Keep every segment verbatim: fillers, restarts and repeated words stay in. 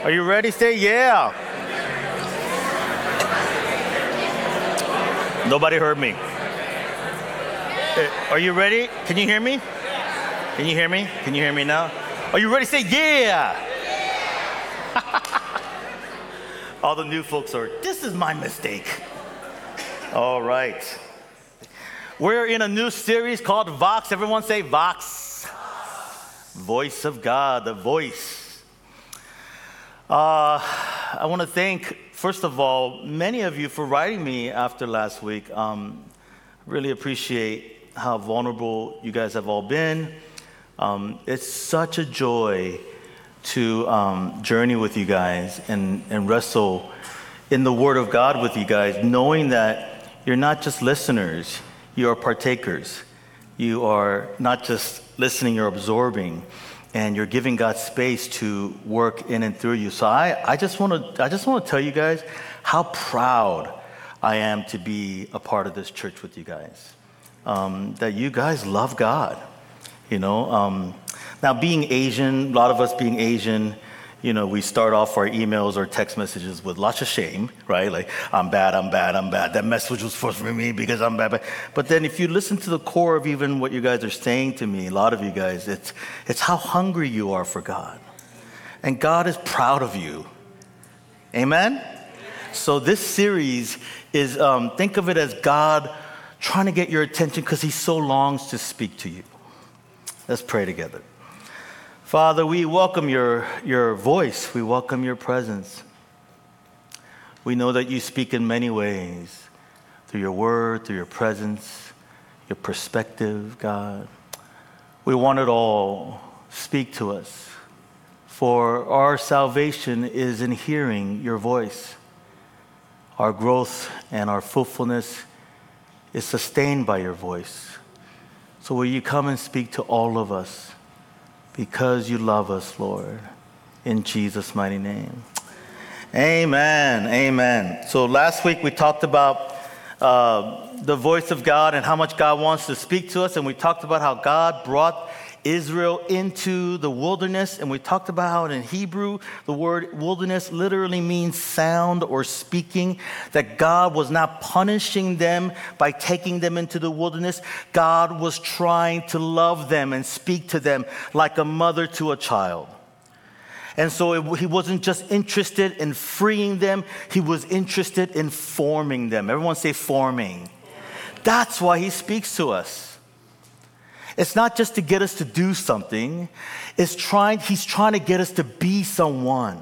Are you ready? Say yeah. Nobody heard me. Are you ready? Can you hear me? Can you hear me? Can you hear me now? Are you ready? Say yeah. All the new folks are, this is my mistake. All right. We're in a new series called Vox. Everyone say Vox. Voice of God, the voice. Uh, I want to thank, first of all, many of you for writing me after last week. Um, really appreciate how vulnerable you guys have all been. Um, it's such a joy to um, journey with you guys and, and wrestle in the Word of God with you guys, knowing that you're not just listeners, you are partakers. You are not just listening, you're absorbing. And you're giving God space to work in and through you. So I, I just want to I just want to tell you guys how proud I am to be a part of this church with you guys. Um, that you guys love God. You know, um, now being Asian, a lot of us being Asian, you know, we start off our emails or text messages with lots of shame, right? Like, I'm bad, I'm bad, I'm bad. That message was for me because I'm bad. But then if you listen to the core of even what you guys are saying to me, a lot of you guys, it's it's how hungry you are for God. And God is proud of you. Amen? So this series is, um, think of it as God trying to get your attention because he so longs to speak to you. Let's pray together. Father, we welcome your, your voice. We welcome your presence. We know that you speak in many ways, through your word, through your presence, your perspective, God. We want it all. Speak to us. For our salvation is in hearing your voice. Our growth and our fruitfulness is sustained by your voice. So will you come and speak to all of us? Because you love us, Lord, in Jesus' mighty name. Amen, amen. So last week we talked about uh, the voice of God and how much God wants to speak to us. And we talked about how God brought Israel into the wilderness. And we talked about how in Hebrew, the word wilderness literally means sound or speaking, that God was not punishing them by taking them into the wilderness. God was trying to love them and speak to them like a mother to a child. And so it, he wasn't just interested in freeing them, he was interested in forming them. Everyone say forming. That's why he speaks to us. It's not just to get us to do something. It's trying, he's trying to get us to be someone.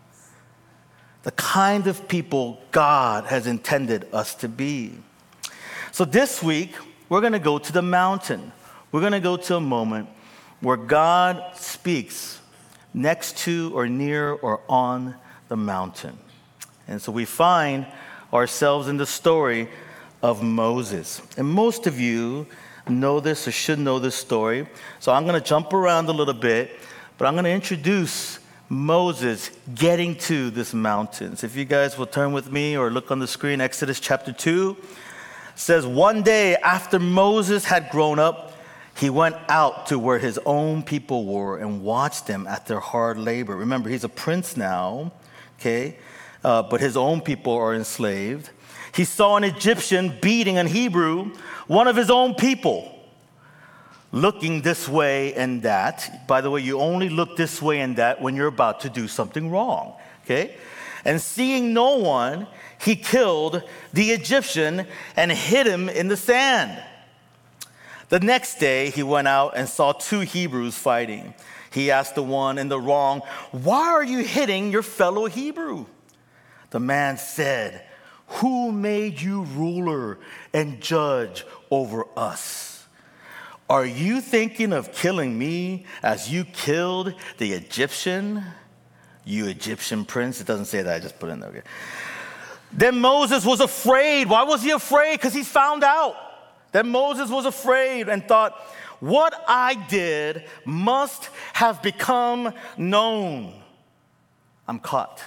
The kind of people God has intended us to be. So this week, we're going to go to the mountain. We're going to go to a moment where God speaks next to or near or on the mountain. And so we find ourselves in the story of Moses. And most of you know this or should know this story. So I'm going to jump around a little bit, but I'm going to introduce Moses getting to this mountain. So if you guys will turn with me or look on the screen, Exodus chapter two says, one day after Moses had grown up, he went out to where his own people were and watched them at their hard labor. Remember, he's a prince now, okay? Uh, but his own people are enslaved. He saw an Egyptian beating an Hebrew, one of his own people, looking this way and that. By the way, you only look this way and that when you're about to do something wrong, okay? And seeing no one, he killed the Egyptian and hid him in the sand. The next day, he went out and saw two Hebrews fighting. He asked the one in the wrong, "Why are you hitting your fellow Hebrew?" The man said, "Who made you ruler and judge over us? Are you thinking of killing me as you killed the Egyptian? You Egyptian prince." It doesn't say that, I just put it in there. Okay. Then Moses was afraid. Why was he afraid? Because he found out. Then Moses was afraid and thought, what I did must have become known. I'm caught.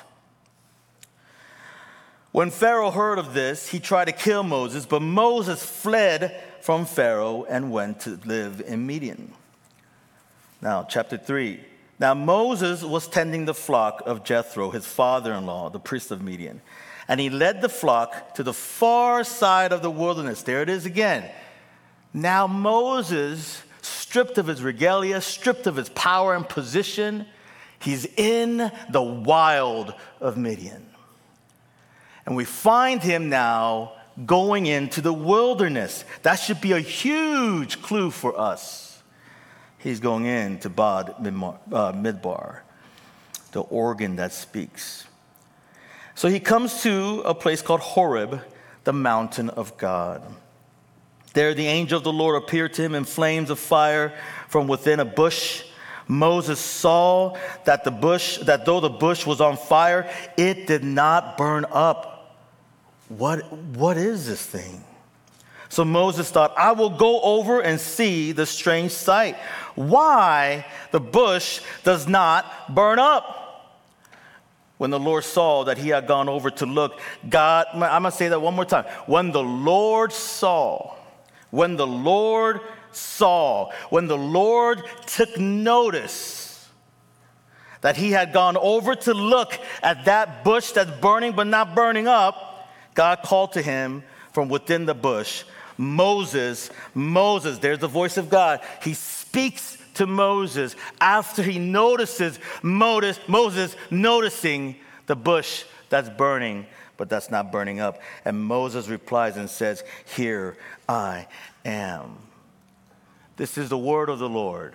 When Pharaoh heard of this, he tried to kill Moses, but Moses fled from Pharaoh and went to live in Midian. Now, chapter three. Now Moses was tending the flock of Jethro, his father-in-law, the priest of Midian. And he led the flock to the far side of the wilderness. There it is again. Now Moses, stripped of his regalia, stripped of his power and position, he's in the wild of Midian. And we find him now going into the wilderness. That should be a huge clue for us. He's going into Bad Midbar, the organ that speaks. So he comes to a place called Horeb, the mountain of God. There the angel of the Lord appeared to him in flames of fire from within a bush. Moses saw that the bush, that though the bush was on fire, it did not burn up. What, what is this thing? So Moses thought, I will go over and see the strange sight, why the bush does not burn up. When the Lord saw that he had gone over to look, God, I'm going to say that one more time. When the Lord saw, when the Lord saw, when the Lord took notice that he had gone over to look at that bush that's burning but not burning up, God called to him from within the bush, Moses, Moses. There's the voice of God. He speaks to Moses after he notices Moses, Moses noticing the bush that's burning, but that's not burning up. And Moses replies and says, here I am. This is the word of the Lord.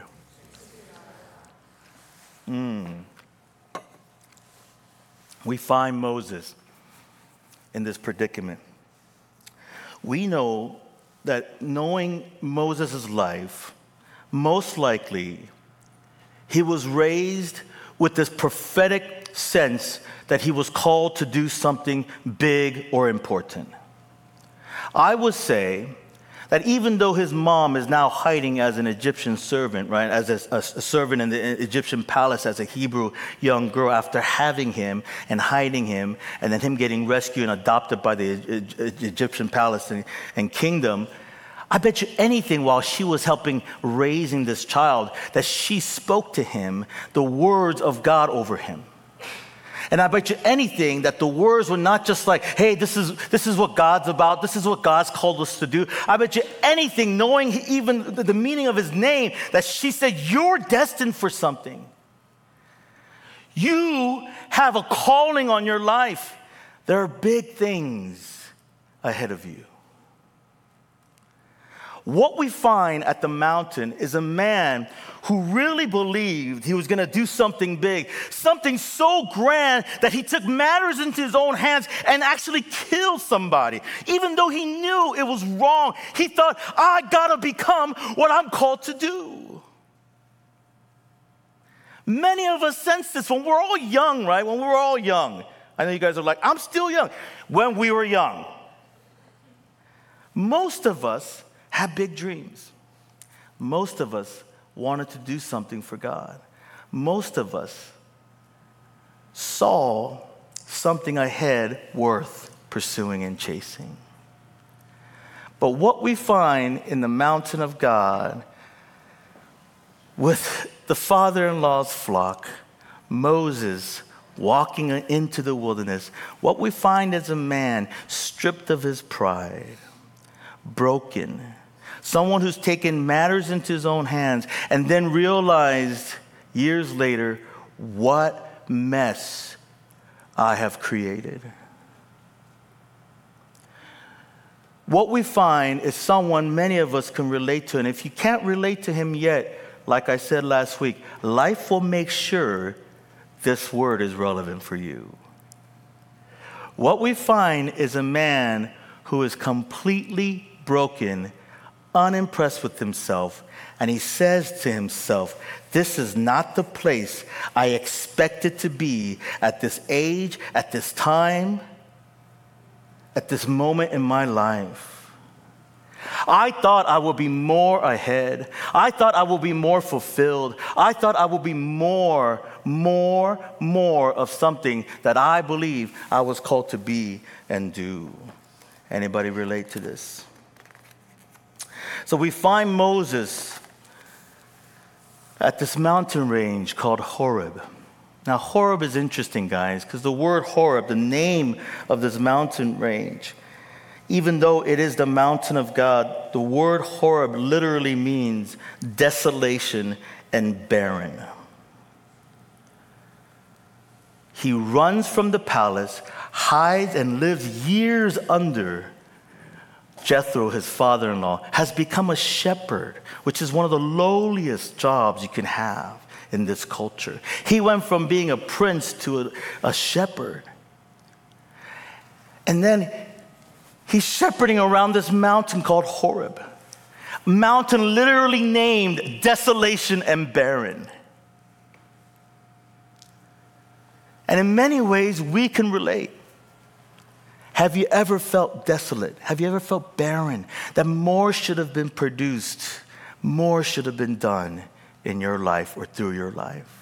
Mm. We find Moses in this predicament. We know that knowing Moses' life, most likely he was raised with this prophetic sense that he was called to do something big or important. I would say that even though his mom is now hiding as an Egyptian servant, right, as a, a, a servant in the Egyptian palace as a Hebrew young girl, after having him and hiding him, and then him getting rescued and adopted by the Egyptian palace and, and kingdom, I bet you anything while she was helping raising this child that she spoke to him the words of God over him. And I bet you anything that the words were not just like, hey, this is this is what God's about. This is what God's called us to do. I bet you anything, knowing even the meaning of his name, that she said, you're destined for something. You have a calling on your life. There are big things ahead of you. What we find at the mountain is a man who really believed he was going to do something big, something so grand that he took matters into his own hands and actually killed somebody. Even though he knew it was wrong, he thought, I got to become what I'm called to do. Many of us sense this when we're all young, right? When we're all young. I know you guys are like, I'm still young. When we were young, most of us had big dreams. Most of us wanted to do something for God. Most of us saw something ahead worth pursuing and chasing. But what we find in the mountain of God with the father-in-law's flock, Moses walking into the wilderness, what we find is a man stripped of his pride, broken, someone who's taken matters into his own hands and then realized years later, what mess I have created. What we find is someone many of us can relate to. And if you can't relate to him yet, like I said last week, life will make sure this word is relevant for you. What we find is a man who is completely broken, unimpressed with himself, and he says to himself, this is not the place I expected to be at this age, at this time, at this moment in my life. I thought I would be more ahead. I thought I would be more fulfilled. I thought I would be more, more, more of something that I believe I was called to be and do. Anybody relate to this? So we find Moses at this mountain range called Horeb. Now, Horeb is interesting, guys, because the word Horeb, the name of this mountain range, even though it is the mountain of God, the word Horeb literally means desolation and barren. He runs from the palace, hides, and lives years under. Jethro, his father-in-law, has become a shepherd, which is one of the lowliest jobs you can have in this culture. He went from being a prince to a, a shepherd. And then he's shepherding around this mountain called Horeb. Mountain literally named Desolation and Barren. And in many ways, we can relate. Have you ever felt desolate? Have you ever felt barren? That more should have been produced, more should have been done in your life or through your life.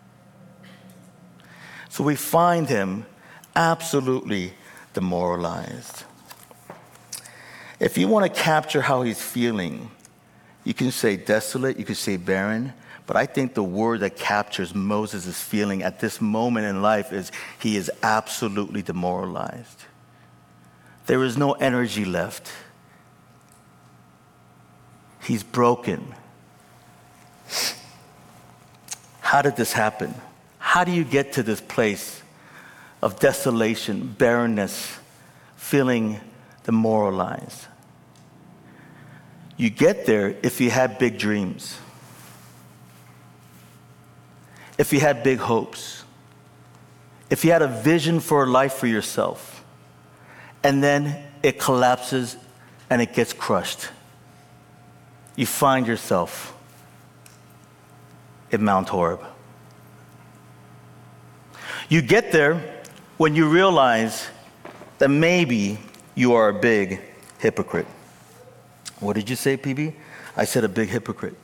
So we find him absolutely demoralized. If you want to capture how he's feeling, you can say desolate, you can say barren, but I think the word that captures Moses' feeling at this moment in life is he is absolutely demoralized. There is no energy left. He's broken. How did this happen? How do you get to this place of desolation, barrenness, feeling demoralized? You get there if you had big dreams, if you had big hopes, if you had a vision for a life for yourself, and then it collapses and it gets crushed. You find yourself in Mount Horeb. You get there when you realize that maybe you are a big hypocrite. What did you say, P B? I said a big hypocrite.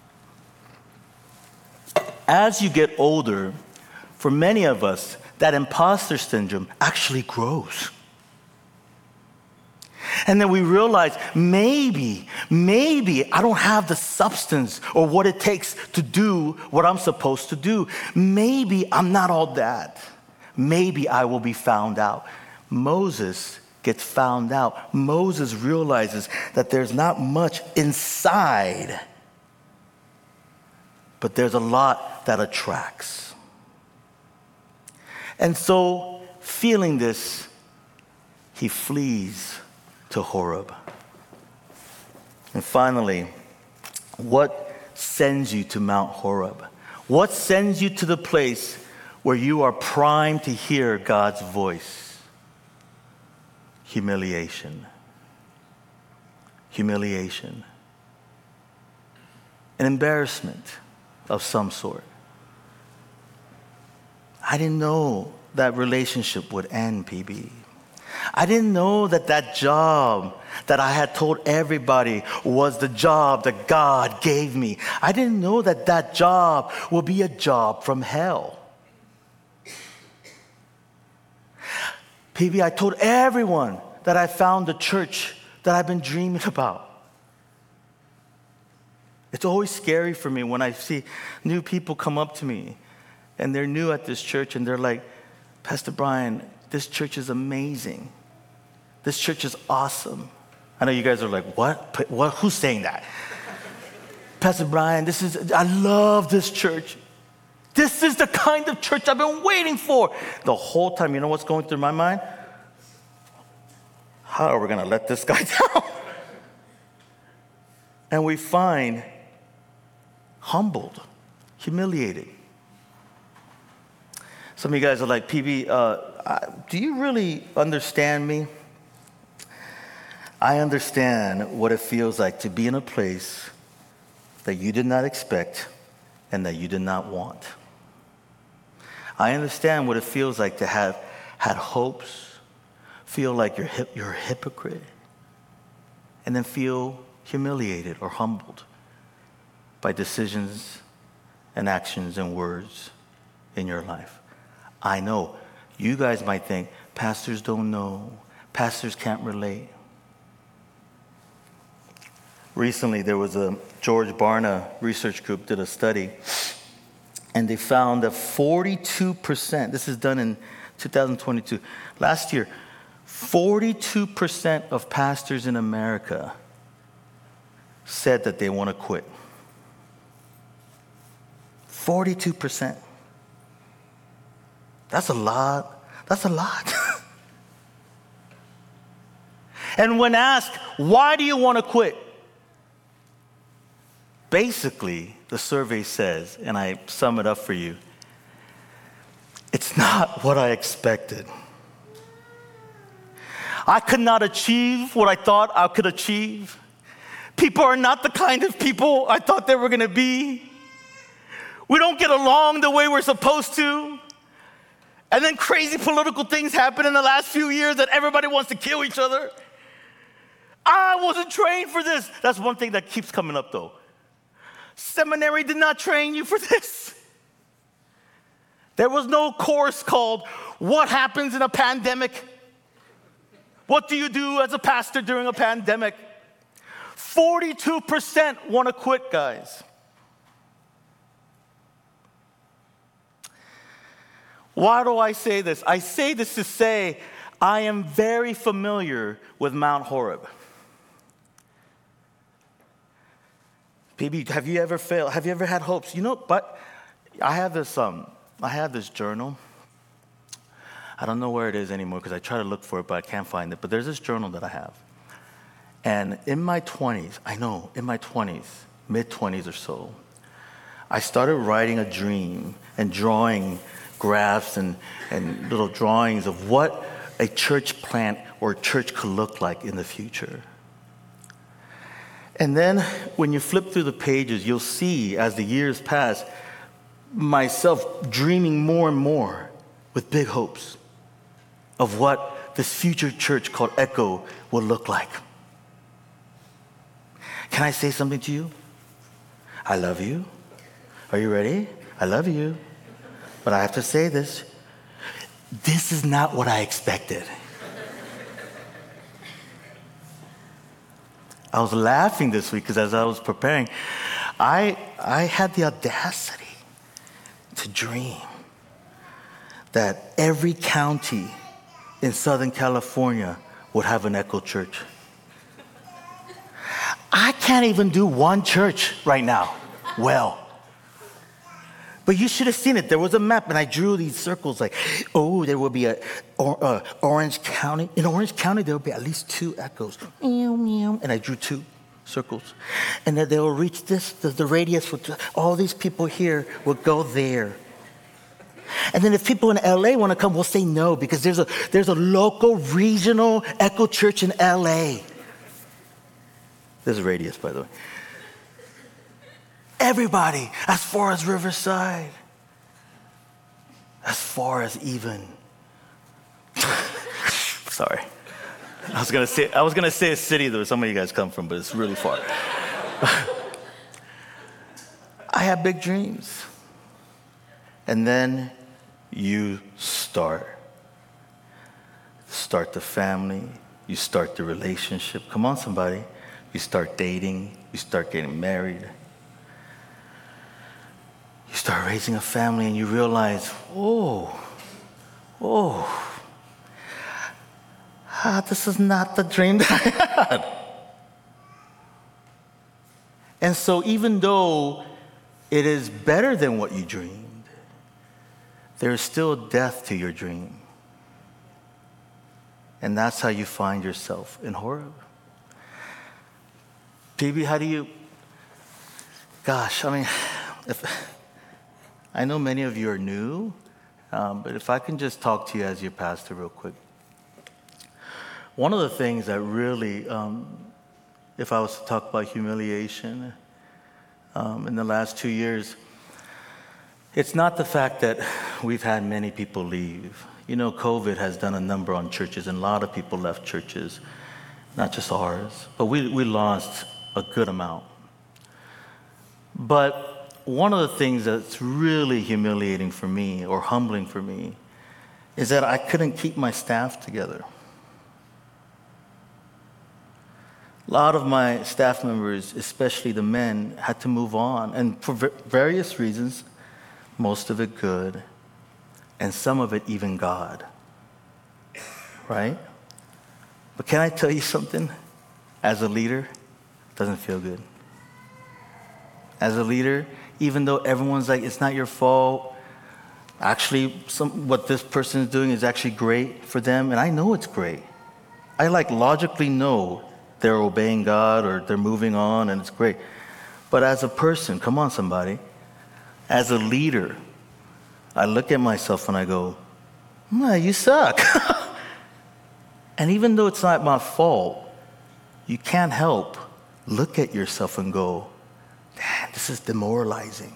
As you get older, for many of us, that imposter syndrome actually grows. And then we realize maybe, maybe I don't have the substance or what it takes to do what I'm supposed to do. Maybe I'm not all that. Maybe I will be found out. Moses gets found out. Moses realizes that there's not much inside, but there's a lot that attracts. And so, feeling this, he flees to Horeb. And finally, what sends you to Mount Horeb? What sends you to the place where you are primed to hear God's voice? Humiliation. Humiliation. An embarrassment of some sort. I didn't know that relationship would end, P B. I didn't know that that job that I had told everybody was the job that God gave me. I didn't know that that job will be a job from hell. P B, I told everyone that I found the church that I've been dreaming about. It's always scary for me when I see new people come up to me and they're new at this church and they're like, Pastor Brian, this church is amazing. This church is awesome. I know you guys are like, what? What? Who's saying that? Pastor Brian, this is, I love this church. This is the kind of church I've been waiting for. The whole time, you know what's going through my mind? How are we going to let this guy down? And we find humbled, humiliated. Some of you guys are like, P B, uh, I, do you really understand me? I understand what it feels like to be in a place that you did not expect and that you did not want. I understand what it feels like to have had hopes, feel like you're, hip, you're a hypocrite, and then feel humiliated or humbled by decisions and actions and words in your life. I know you guys might think pastors don't know, pastors can't relate. recently there was a George Barna research group did a study, and they found that forty-two percent, this is done in two thousand twenty-two, last year, forty-two percent of pastors in America said that they want to quit. forty-two percent. That's a lot. That's a lot. And when asked, why do you want to quit? Basically, the survey says, and I sum it up for you, it's not what I expected. I could not achieve what I thought I could achieve. People are not the kind of people I thought they were going to be. We don't get along the way we're supposed to. And then crazy political things happen in the last few years that everybody wants to kill each other. I wasn't trained for this. That's one thing that keeps coming up, though. Seminary did not train you for this. There was no course called What Happens in a Pandemic? What do you do as a pastor during a pandemic? forty-two percent want to quit, guys. Why do I say this? I say this to say I am very familiar with Mount Horeb. P B, have you ever failed? Have you ever had hopes? You know, but I have this um, I have this journal. I don't know where it is anymore because I try to look for it, but I can't find it. But there's this journal that I have. And in my twenties, I know, in my twenties, mid-twenties or so, I started writing a dream and drawing graphs and, and little drawings of what a church plant or a church could look like in the future. And then when you flip through the pages, you'll see as the years pass, myself dreaming more and more with big hopes of what this future church called Echo will look like. Can I say something to you? I love you. Are you ready? I love you. But I have to say this. This is not what I expected. I was laughing this week because as I was preparing, I, I had the audacity to dream that every county in Southern California would have an Echo Church. I can't even do one church right now well. But you should have seen it. There was a map, and I drew these circles like, oh, there will be a or, uh, Orange County. In Orange County, there will be at least two Echoes. Meow, meow. And I drew two circles. And then they will reach this, the, the radius, with all these people here will go there. And then if people in L A want to come, we'll say no, because there's a, there's a local, regional Echo Church in L A. There's a radius, by the way. Everybody, as far as Riverside, as far as even. Sorry, I was gonna say I was gonna say a city that some of you guys come from, but it's really far. I have big dreams, and then you start. Start the family. You start the relationship. Come on, somebody. You start dating. You start getting married. You start raising a family and you realize, oh, oh, ah, this is not the dream that I had. And so even though it is better than what you dreamed, there is still death to your dream. And that's how you find yourself in Horeb. P B, how do you, gosh, I mean, if... I know many of you are new, um, but if I can just talk to you as your pastor real quick. One of the things that really, um, if I was to talk about humiliation um, in the last two years, it's not the fact that we've had many people leave. You know, COVID has done a number on churches, and a lot of people left churches, not just ours, but we, we lost a good amount. But one of the things that's really humiliating for me, or humbling for me, is that I couldn't keep my staff together. A lot of my staff members, especially the men, had to move on. And for v- various reasons, most of it good, and some of it even God. Right? But can I tell you something? As a leader, it doesn't feel good. As a leader, even though everyone's like, it's not your fault, actually, some, what this person is doing is actually great for them, and I know it's great. I like logically know they're obeying God or they're moving on, and it's great. But as a person, come on, somebody, as a leader, I look at myself and I go, nah, you suck. And even though it's not my fault, you can't help look at yourself and go, damn, this is demoralizing.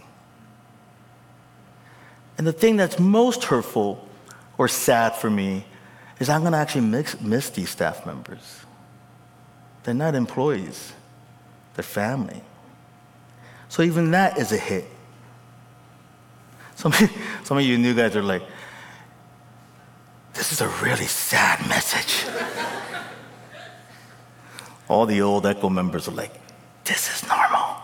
And the thing that's most hurtful or sad for me is I'm going to actually miss, miss these staff members. They're not employees. They're family. So even that is a hit. Some, some of you new guys are like, this is a really sad message. All the old Echo members are like, this is normal.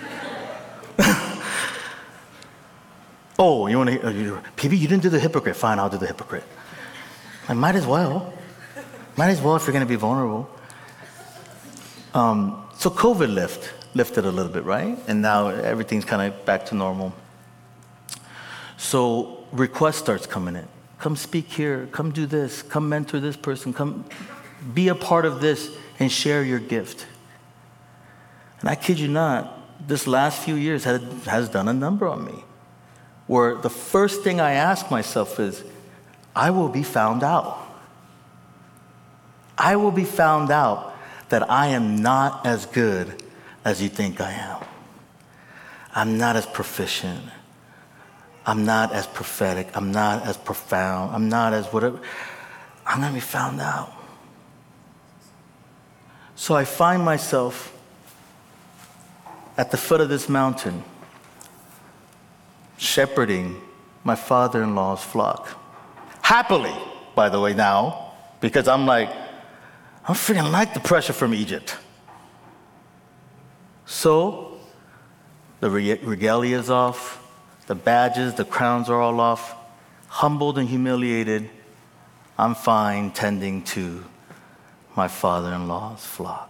Oh, you want to hear, P B, you didn't do the hypocrite. Fine, I'll do the hypocrite. I might as well. Might as well if you're going to be vulnerable. Um, so COVID lift, lifted a little bit, right? And now everything's kind of back to normal. So request starts coming in. Come speak here. Come do this. Come mentor this person. Come be a part of this and share your gift. And I kid you not, this last few years has, has done a number on me. Where the first thing I ask myself is, I will be found out. I will be found out that I am not as good as you think I am. I'm not as proficient. I'm not as prophetic. I'm not as profound. I'm not as whatever. I'm going to be found out. So I find myself at the foot of this mountain, shepherding my father-in-law's flock. Happily, by the way, now, because I'm like, I'm freaking like the pressure from Egypt. So, the regalia is off, the badges, the crowns are all off. Humbled and humiliated, I'm fine tending to my father-in-law's flock.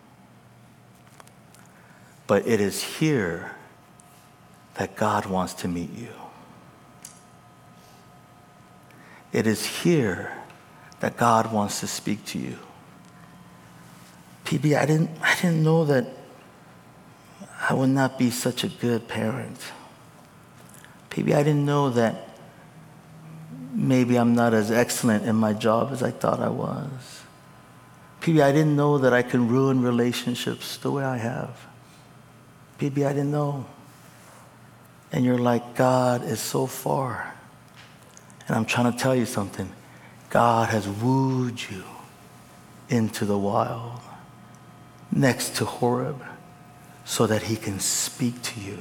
But it is here that God wants to meet you. It is here that God wants to speak to you. P B, I didn't, I didn't know that I would not be such a good parent. P B, I didn't know that maybe I'm not as excellent in my job as I thought I was. P B, I didn't know that I can ruin relationships the way I have. P B, I didn't know. And you're like, God is so far. And I'm trying to tell you something. God has wooed you into the wild, next to Horeb, so that he can speak to you.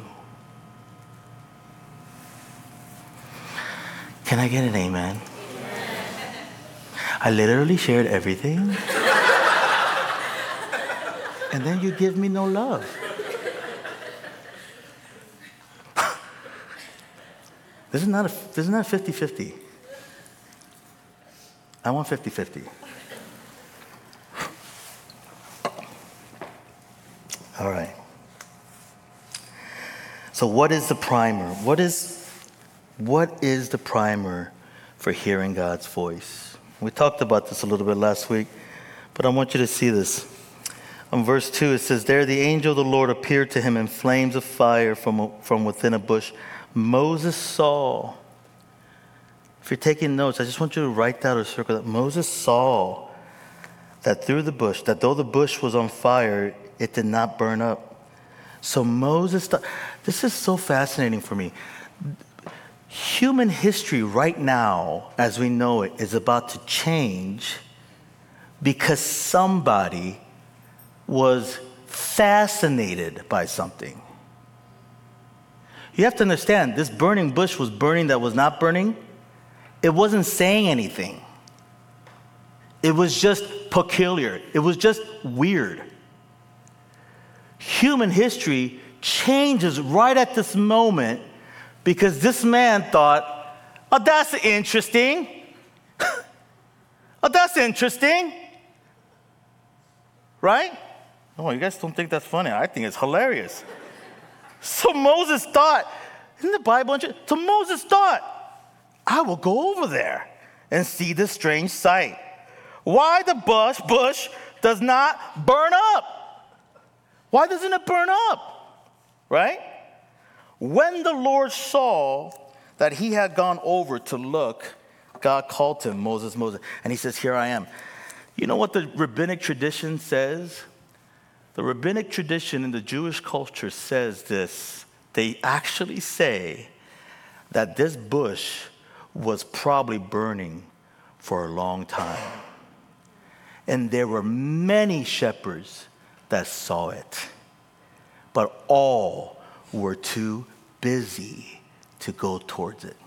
Can I get an amen? Amen. I literally shared everything. And then you give me no love. This is not a, this is not fifty-fifty. I want fifty-fifty. All right. So what is the primer? What is, what is the primer for hearing God's voice? We talked about this a little bit last week, but I want you to see this. On verse two, it says, there the angel of the Lord appeared to him in flames of fire from, from within a bush. Moses saw. If you're taking notes, I just want you to write that or circle that. Moses saw that through the bush, that though the bush was on fire, it did not burn up. So Moses, th- this is so fascinating for me. Human history right now, as we know it, is about to change because somebody was fascinated by something. You have to understand, this burning bush was burning that was not burning. It wasn't saying anything. It was just peculiar. It was just weird. human history changes right at this moment because this man thought, oh, that's interesting. Oh, that's interesting. Right? Oh, you guys don't think that's funny. I think it's hilarious. So Moses thought, isn't the Bible interesting? So Moses thought, I will go over there and see this strange sight. Why the bush, bush does not burn up? Why doesn't it burn up? Right? When the Lord saw that he had gone over to look, God called to him, Moses, Moses. And he says, here I am. You know what the rabbinic tradition says? The rabbinic tradition in the Jewish culture says this. They actually say that this bush was probably burning for a long time. And there were many shepherds that saw it. But all were too busy to go towards it.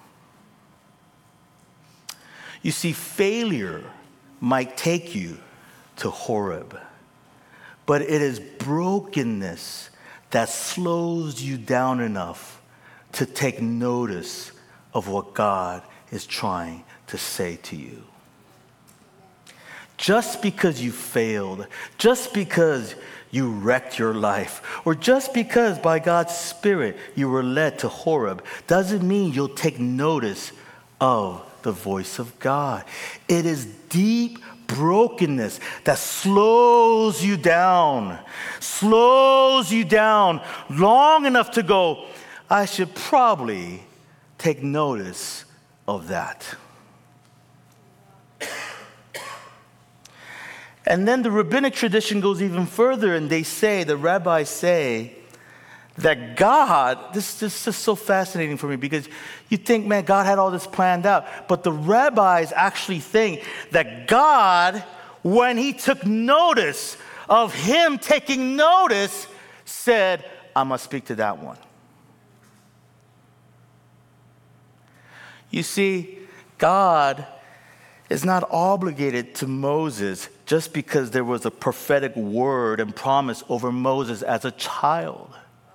You see, failure might take you to Horeb, but it is brokenness that slows you down enough to take notice of what God is trying to say to you. Just because you failed, just because you wrecked your life, or just because by God's Spirit you were led to Horeb, doesn't mean you'll take notice of the voice of God. It is deep brokenness that slows you down, slows you down long enough to go, I should probably take notice of that. And then the rabbinic tradition goes even further, and they say, the rabbis say, that God, this, this is so fascinating for me because you think, man, God had all this planned out. But the rabbis actually think that God, when he took notice of him taking notice, said, I must speak to that one. You see, God is not obligated to Moses just because there was a prophetic word and promise over Moses as a child.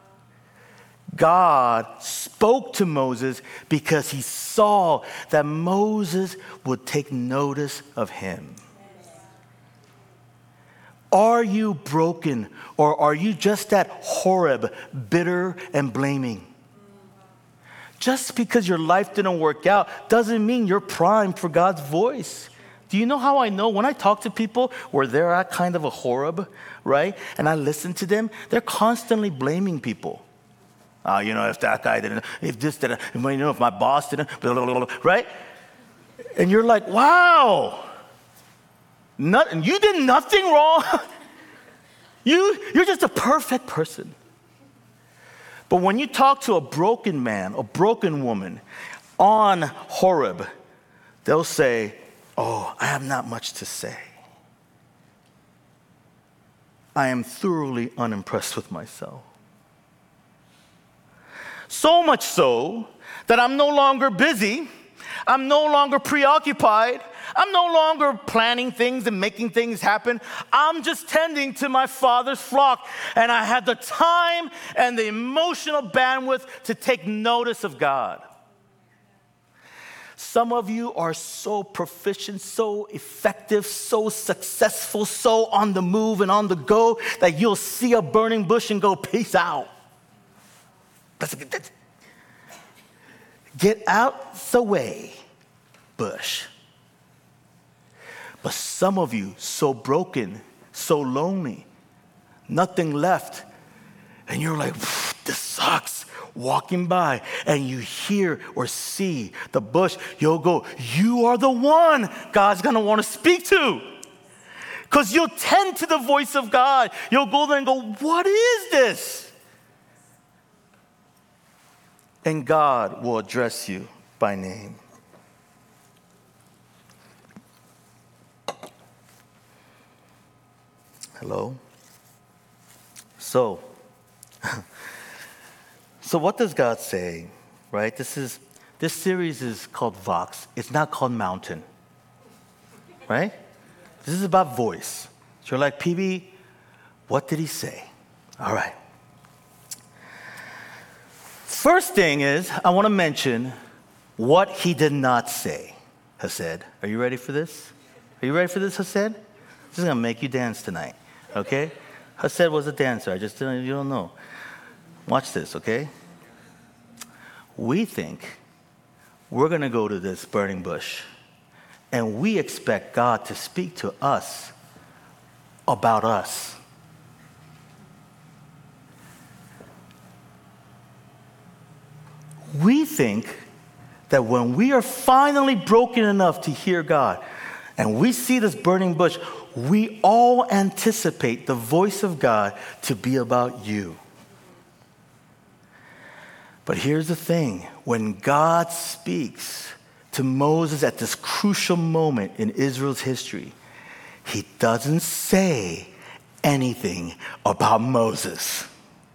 God spoke to Moses because he saw that Moses would take notice of him. Are you broken, or are you just at Horeb, bitter and blaming? Just because your life didn't work out doesn't mean you're primed for God's voice. Do you know how I know? When I talk to people where they're at kind of a Horeb, right? And I listen to them, they're constantly blaming people. Uh, you know, if that guy didn't, if this didn't, if, you know, if my boss didn't, blah, blah, blah, blah, right? And you're like, wow, nothing, you did nothing wrong. you, you're just a perfect person. But when you talk to a broken man, a broken woman on Horeb, they'll say, oh, I have not much to say. I am thoroughly unimpressed with myself. So much so that I'm no longer busy. I'm no longer preoccupied. I'm no longer planning things and making things happen. I'm just tending to my Father's flock. And I had the time and the emotional bandwidth to take notice of God. Some of you are so proficient, so effective, so successful, so on the move and on the go that you'll see a burning bush and go, peace out. Get out the way, bush. But some of you, so broken, so lonely, nothing left, and you're like, this sucks. Walking by, and you hear or see the bush, you'll go, you are the one God's gonna want to speak to. Because you'll tend to the voice of God. You'll go there and go, what is this? And God will address you by name. Hello? So, so what does God say, right? This is this series is called Vox. It's not called Mountain, right? This is about voice. So you're like, P B, what did he say? All right. First thing is, I want to mention what he did not say, Hesed. Are you ready for this? Are you ready for this, Hesed? This is going to make you dance tonight, okay? Hesed was a dancer. I just didn't, you don't know. Watch this, okay? We think we're going to go to this burning bush, and we expect God to speak to us about us. We think that when we are finally broken enough to hear God, and we see this burning bush, we all anticipate the voice of God to be about you. But here's the thing. When God speaks to Moses at this crucial moment in Israel's history, he doesn't say anything about Moses.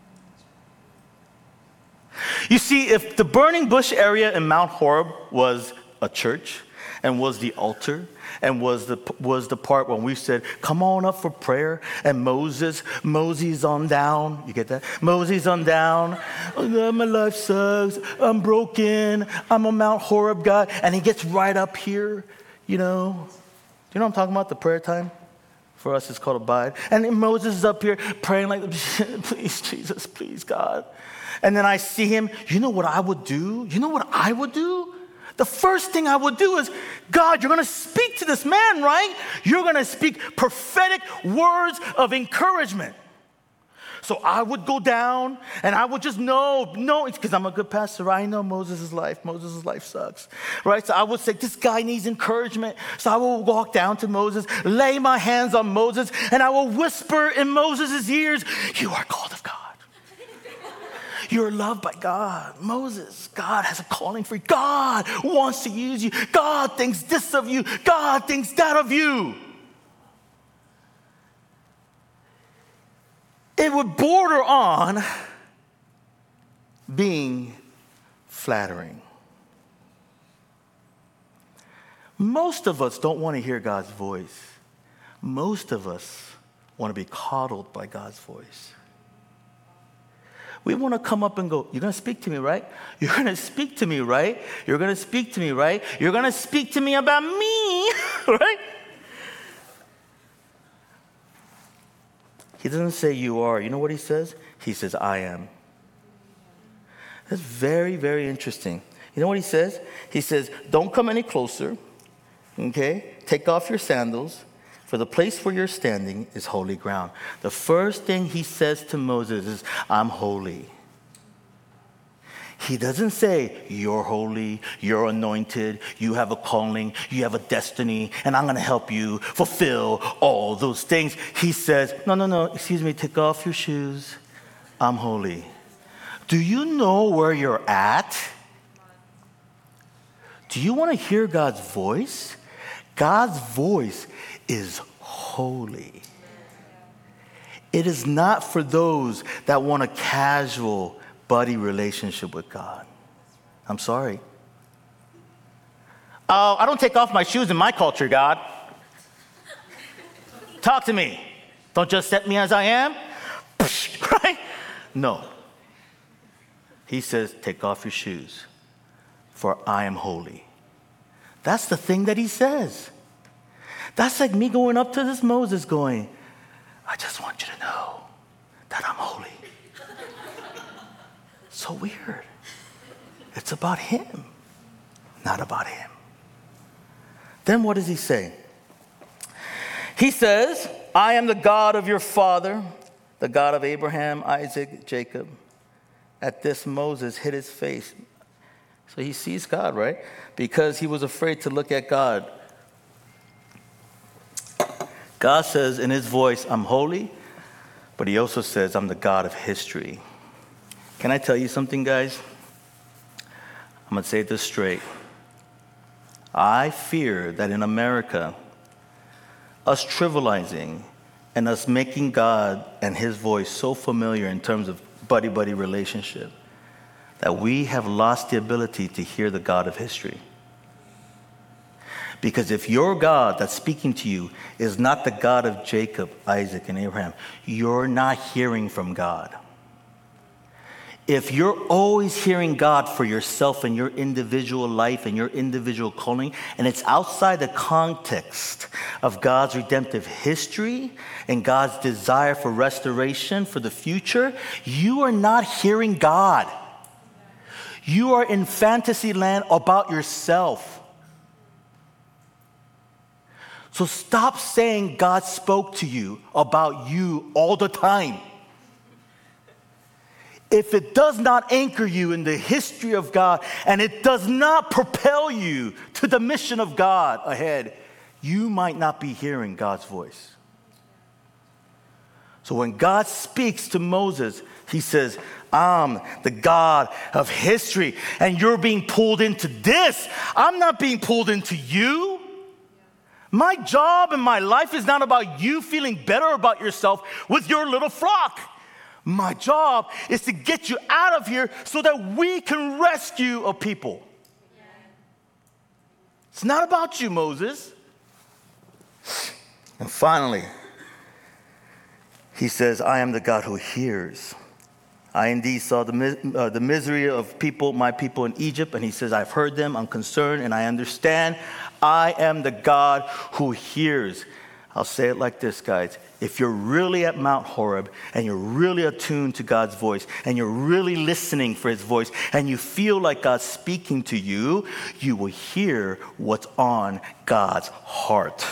You see, if the burning bush area in Mount Horeb was a church and was the altar and was the was the part when we said, come on up for prayer, and Moses, Moses on down, you get that? Moses on down, oh, my life sucks, I'm broken, I'm a Mount Horeb guy, and he gets right up here, you know. Do you know what I'm talking about, the prayer time? For us, it's called Abide. And then Moses is up here praying like, please, Jesus, please, God. And then I see him, you know what I would do? You know what I would do? The first thing I would do is, God, you're going to speak to this man, right? You're going to speak prophetic words of encouragement. So I would go down and I would just know, no, it's because I'm a good pastor. Right? I know Moses' life. Moses' life sucks, right? So I would say, this guy needs encouragement. So I will walk down to Moses, lay my hands on Moses, and I will whisper in Moses' ears, you are called of God. You're loved by God. Moses, God has a calling for you. God wants to use you. God thinks this of you. God thinks that of you. It would border on being flattering. Most of us don't want to hear God's voice. Most of us want to be coddled by God's voice. We want to come up and go, you're going to speak to me, right? You're going to speak to me, right? You're going to speak to me, right? You're going to speak to me about me, right? He doesn't say you are. You know what he says? He says, I am. That's very, very interesting. You know what he says? He says, don't come any closer, okay? Take off your sandals, for the place where you're standing is holy ground. The first thing he says to Moses is, I'm holy. He doesn't say, you're holy, you're anointed, you have a calling, you have a destiny, and I'm going to help you fulfill all those things. He says, no, no, no, excuse me, take off your shoes. I'm holy. Do you know where you're at? Do you want to hear God's voice? God's voice is holy. It is not for those that want a casual buddy relationship with God. I'm sorry. Oh, I don't take off my shoes in my culture, God. Talk to me. Don't just accept me as I am. Right? No. He says, take off your shoes, for I am holy. That's the thing that he says. That's like me going up to this Moses going, I just want you to know that I'm holy. So weird. It's about him, not about him. Then what does he say? He says, I am the God of your father, the God of Abraham, Isaac, Jacob. At this, Moses hid his face. So he sees God, right? Because he was afraid to look at God. God says in his voice, I'm holy, but he also says, I'm the God of history. Can I tell you something, guys? I'm going to say this straight. I fear that in America, us trivializing and us making God and his voice so familiar in terms of buddy-buddy relationship, that we have lost the ability to hear the God of history. Because if your God that's speaking to you is not the God of Jacob, Isaac, and Abraham, you're not hearing from God. If you're always hearing God for yourself and your individual life and your individual calling, and it's outside the context of God's redemptive history and God's desire for restoration for the future, you are not hearing God. You are in fantasy land about yourself. So stop saying God spoke to you about you all the time. If it does not anchor you in the history of God and it does not propel you to the mission of God ahead, you might not be hearing God's voice. So when God speaks to Moses, he says, I'm the God of history, and you're being pulled into this. I'm not being pulled into you. My job and my life is not about you feeling better about yourself with your little flock. My job is to get you out of here so that we can rescue a people. It's not about you, Moses. And finally, he says, I am the God who hears. I indeed saw the, uh, the misery of people, my people in Egypt. And he says, I've heard them, I'm concerned, and I understand. I am the God who hears. I'll say it like this, guys. If you're really at Mount Horeb and you're really attuned to God's voice and you're really listening for his voice and you feel like God's speaking to you, you will hear what's on God's heart.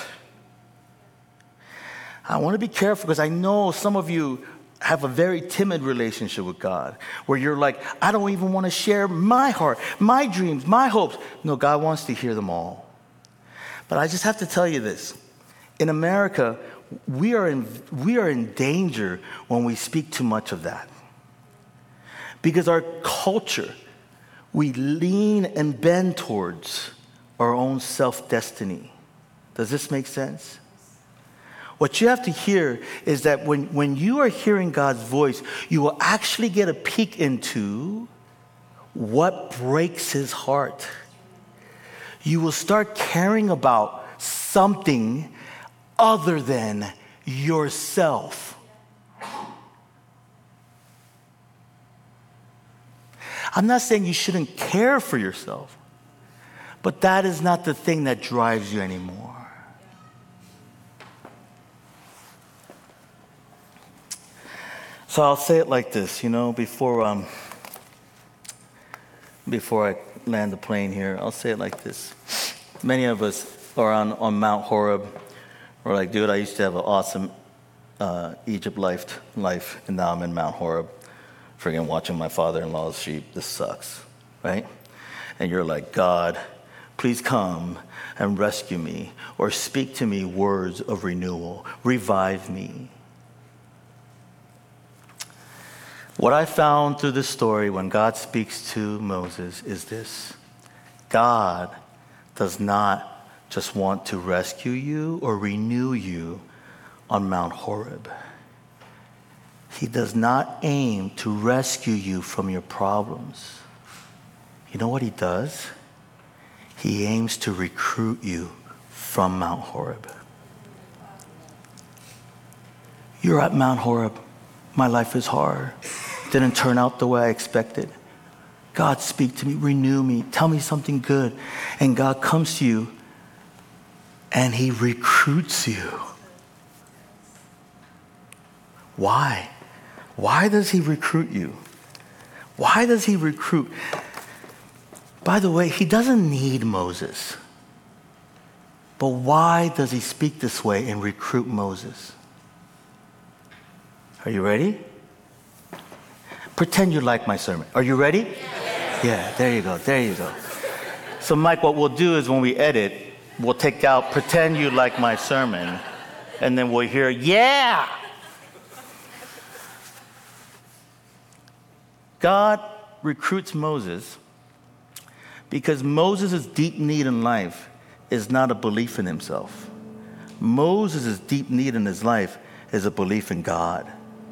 I want to be careful because I know some of you have a very timid relationship with God where you're like, I don't even want to share my heart, my dreams, my hopes. No, God wants to hear them all. But I just have to tell you this. In America, we are in, we are in danger when we speak too much of that. Because our culture, we lean and bend towards our own self-destiny. Does this make sense? What you have to hear is that when, when you are hearing God's voice, you will actually get a peek into what breaks his heart. You will start caring about something other than yourself. I'm not saying you shouldn't care for yourself, but that is not the thing that drives you anymore. So I'll say it like this, you know, before um, before I land the plane here, I'll say it like this. Many of us are on, on Mount Horeb. We're like, dude, I used to have an awesome uh, Egypt life, life, and now I'm in Mount Horeb, friggin' watching my father-in-law's sheep. This sucks, right? And you're like, God, please come and rescue me, or speak to me words of renewal, revive me. What I found through this story when God speaks to Moses is this: God does not just want to rescue you or renew you on Mount Horeb. He does not aim to rescue you from your problems. You know what he does? He aims to recruit you from Mount Horeb. You're at Mount Horeb. My life is hard. Didn't turn out the way I expected. God, speak to me, renew me, tell me something good. And God comes to you and he recruits you. Why? Why does he recruit you? Why does he recruit? By the way, he doesn't need Moses. But why does he speak this way and recruit Moses? Are you ready? Pretend you like my sermon. Are you ready? Yes. Yeah, there you go, there you go. So Mike, what we'll do is when we edit, we'll take out pretend you like my sermon, and then we'll hear, yeah! God recruits Moses because Moses' deep need in life is not a belief in himself. Moses' deep need in his life is a belief in God.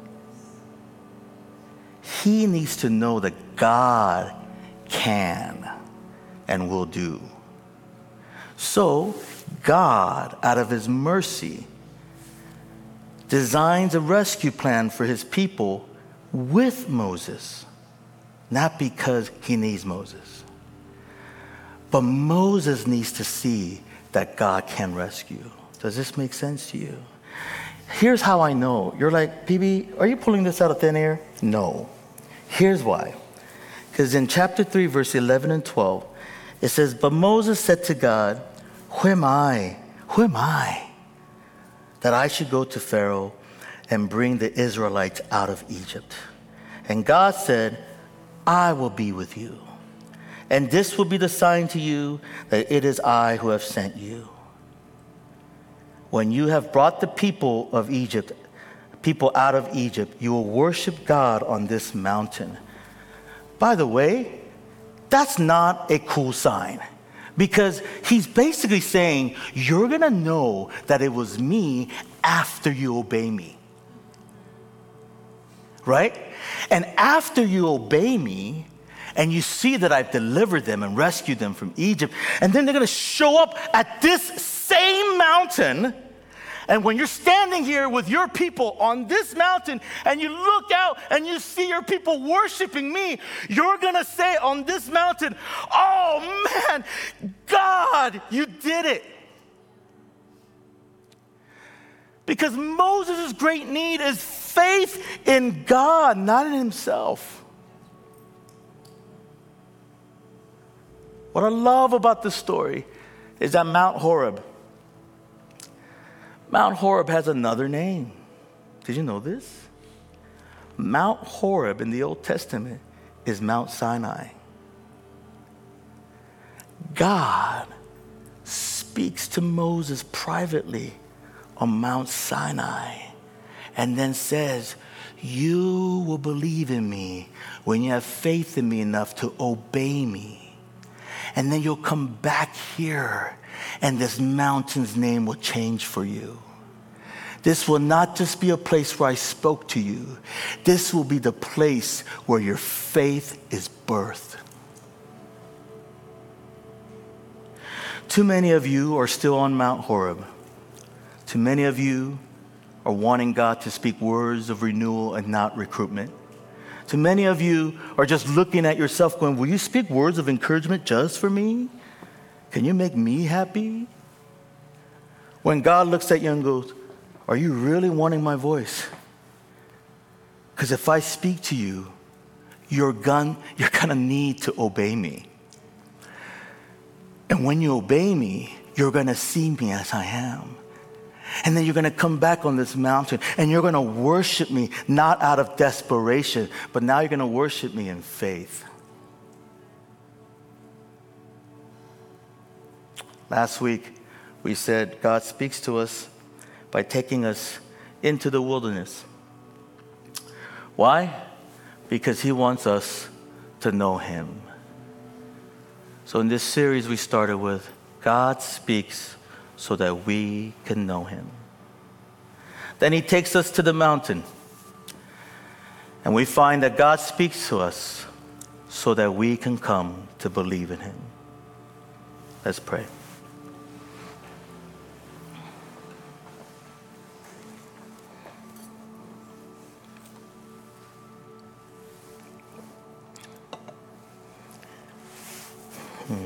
He needs to know that God can and will do. So God, out of his mercy, designs a rescue plan for his people with Moses, not because he needs Moses. But Moses needs to see that God can rescue. Does this make sense to you? Here's how I know. You're like, P B, are you pulling this out of thin air? No. Here's why. Because in chapter three, verse eleven and twelve, it says, but Moses said to God, who am I? Who am I that I should go to Pharaoh and bring the Israelites out of Egypt? And God said, I will be with you. And this will be the sign to you that it is I who have sent you. When you have brought the people of Egypt, people out of Egypt, you will worship God on this mountain. By the way, that's not a cool sign, because he's basically saying, you're going to know that it was me after you obey me. Right? And after you obey me, and you see that I've delivered them and rescued them from Egypt, and then they're going to show up at this same mountain. And when you're standing here with your people on this mountain and you look out and you see your people worshiping me, you're going to say on this mountain, oh man, God, you did it. Because Moses' great need is faith in God, not in himself. What I love about this story is that Mount Horeb, Mount Horeb has another name. Did you know this? Mount Horeb in the Old Testament is Mount Sinai. God speaks to Moses privately on Mount Sinai and then says, you will believe in me when you have faith in me enough to obey me. And then you'll come back here and this mountain's name will change for you. This will not just be a place where I spoke to you. This will be the place where your faith is birthed. Too many of you are still on Mount Horeb. Too many of you are wanting God to speak words of renewal and not recruitment. Too many of you are just looking at yourself going, will you speak words of encouragement just for me? Can you make me happy? When God looks at you and goes, are you really wanting my voice? Because if I speak to you, you're going you're gonna need to obey me. And when you obey me, you're gonna see me as I am. And then you're going to come back on this mountain and you're going to worship me, not out of desperation, but now you're going to worship me in faith. Last week, we said God speaks to us by taking us into the wilderness. Why? Because he wants us to know him. So in this series we started with, God speaks so that we can know him. Then he takes us to the mountain. And we find that God speaks to us so that we can come to believe in him. Let's pray. Hmm.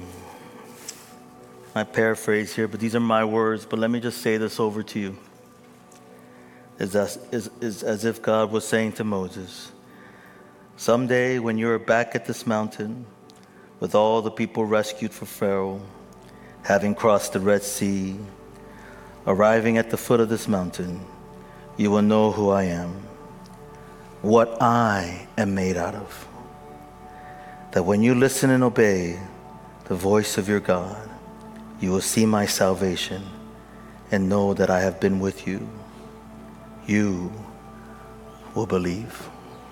I paraphrase here, but these are my words. But let me just say this over to you. It's as, it's, it's as if God was saying to Moses, someday when you're back at this mountain with all the people rescued from Pharaoh, having crossed the Red Sea, arriving at the foot of this mountain, you will know who I am, what I am made out of. That when you listen and obey the voice of your God, you will see my salvation and know that I have been with you. You will believe.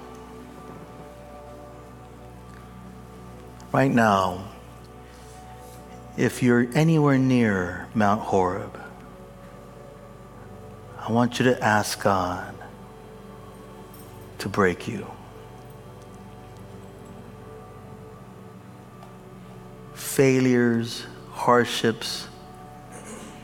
Right now, if you're anywhere near Mount Horeb, I want you to ask God to break you. Failures, hardships,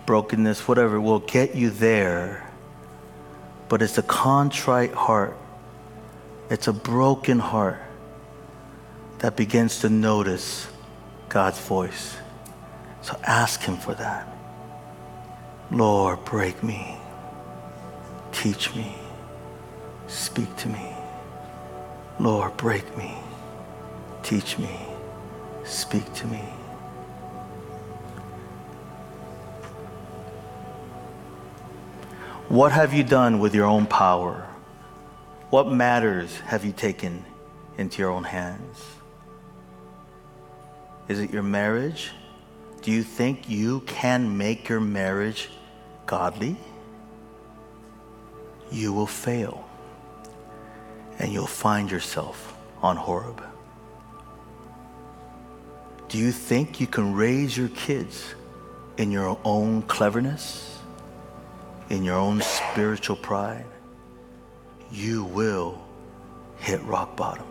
brokenness, whatever, will get you there. But it's a contrite heart. It's a broken heart that begins to notice God's voice. So ask him for that. Lord, break me. Teach me. Speak to me. Lord, break me. Teach me. Speak to me. What have you done with your own power? What matters have you taken into your own hands? Is it your marriage? Do you think you can make your marriage godly? You will fail, and you'll find yourself on Horeb. Do you think you can raise your kids in your own cleverness, in your own spiritual pride? You will hit rock bottom.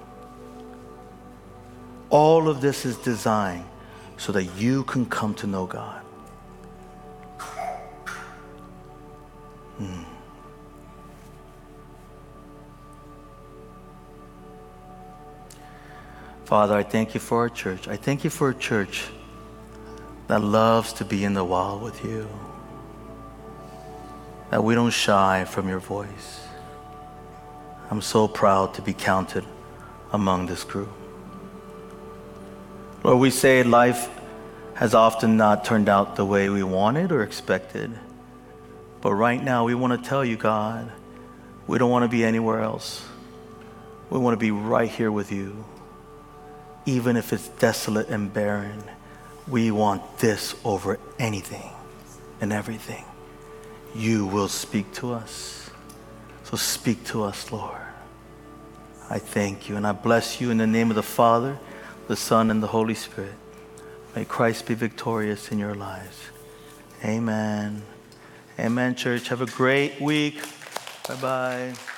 All of this is designed so that you can come to know God. Hmm. Father, I thank you for our church. I thank you for a church that loves to be in the wild with you, that we don't shy from your voice. I'm so proud to be counted among this group. Lord, we say life has often not turned out the way we wanted or expected. But right now, we want to tell you, God, we don't want to be anywhere else. We want to be right here with you. Even if it's desolate and barren, we want this over anything and everything. You will speak to us. So speak to us, Lord. I thank you and I bless you in the name of the Father, the Son, and the Holy Spirit. May Christ be victorious in your lives. Amen. Amen, church. Have a great week. Bye-bye.